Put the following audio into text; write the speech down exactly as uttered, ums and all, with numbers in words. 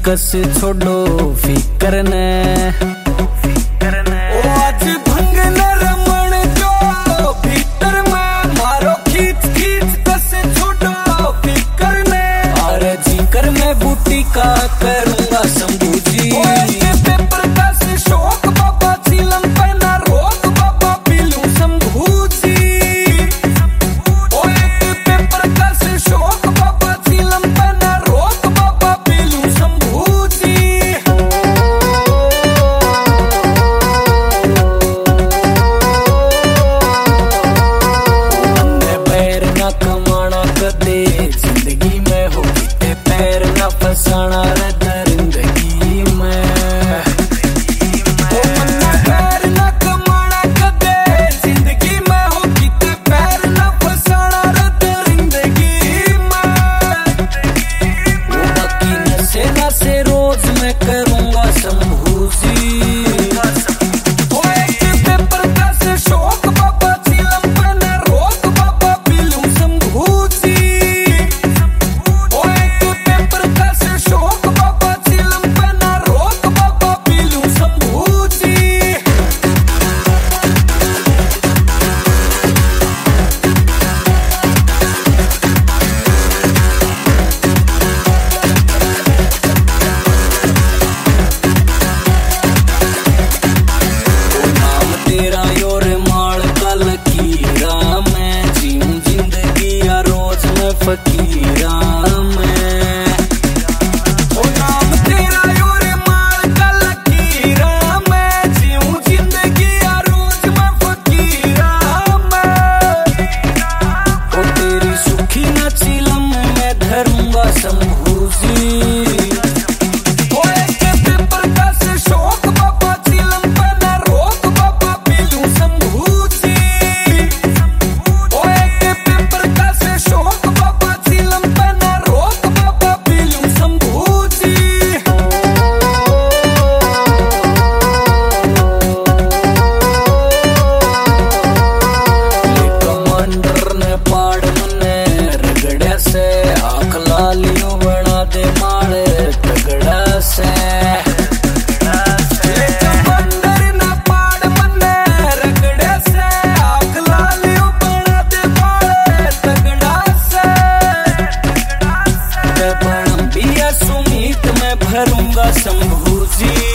कस छोड़ो फिकर ने ओ आज भंग न रमण जो भीतर में मारो खींच खींच कस छोड़ो फिकर ने। अरे जिक्र में बूटी का करूंगा शंभू जी। पेपर का से शौक बाबा चिलम पे ना रोक बाबा पीलू शंभू जी। ओ पेपर का से शौक बाबा चिलम पे ना रोक बाबा पीलू शंभू जी। हमने पैर ना कमाना कदे जिंदगी में हो किते पैर ना फसाना रे दरिंदगी में। ओ मन्ना पैर ना कमाना कदे जिंदगी में हो किते पैर ना फसाना रे दरिंदगी में। वो बाकी नशे नशे रोज मैं करूंगा शंभू जी। ओ एक पेपर का से शौक बाबा चिलम पे ना रोक बाबा पीलू शंभू जी। ओ एक पेपर का से शौक बाबा चिलम पे ना रोक बाबा पीलू शंभू जी। नाम तेरा योर माल का लकीरा मैं जीऊं जिंदगी या रोज मैं फकीरा मैं। ओ नाम तेरा योर माल का लकीरा मैं जीऊं जिंदगी या रोज मैं फकीरा मैं। ओ तेरी सुखी न चिलम मैं धरूंगा शंभू जी। ओ एक पेपर का से शौक बाबा चिलम पे ना रोक बाबा पीलू शंभू जी। ओ एक पेपर का से शौक बाबा चिलम पे ना रोक बाबा पीलू शंभू जी। ये कमांडर ने पाड़ मने रगड़ा से आंख लालियों बना दे मारे तगड़ा से। ले कमंदर ना पाड़ मन्ने रगड़े से आँख लालियों बना दे मारे तगड़ा से। बनबिया सुमीत मैं भरूंगा शंभू जी।